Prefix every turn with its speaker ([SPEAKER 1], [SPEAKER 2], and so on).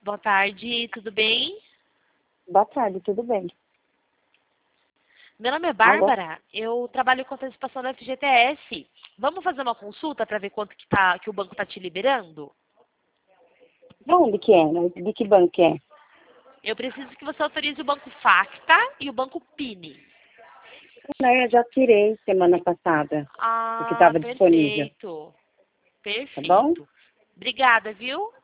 [SPEAKER 1] Boa tarde, tudo bem?
[SPEAKER 2] Boa tarde, tudo bem?
[SPEAKER 1] Meu nome é
[SPEAKER 2] Alô?
[SPEAKER 1] Bárbara, eu trabalho com antecipação da FGTS. Vamos fazer uma consulta para ver quanto que o banco está te liberando?
[SPEAKER 2] De onde que é? De que banco que é?
[SPEAKER 1] Eu preciso que você autorize o banco Facta e o banco Pini.
[SPEAKER 2] Não, eu já tirei semana passada, o que
[SPEAKER 1] Ah,
[SPEAKER 2] estava disponível,
[SPEAKER 1] perfeito.
[SPEAKER 2] tá bom?
[SPEAKER 1] Perfeito. Obrigada, viu?